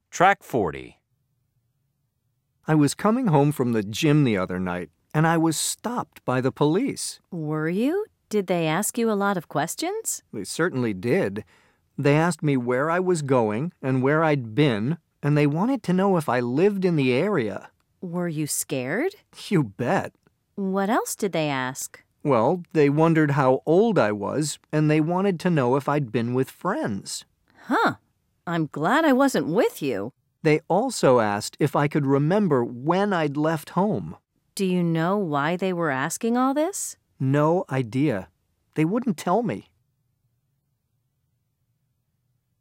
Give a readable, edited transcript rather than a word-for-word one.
Track 40. I was coming home from the gym the other night, and I was stopped by the police. Were you? Did they ask you a lot of questions? They certainly did. They asked me where I was going and where I'd been, and they wanted to know if I lived in the area. Were you scared? You bet. What else did they ask? Well, they wondered how old I was, and they wanted to know if I'd been with friends. Huh. I'm glad I wasn't with you. They also asked if I could remember when I'd left home. Do you know why they were asking all this? No idea. They wouldn't tell me.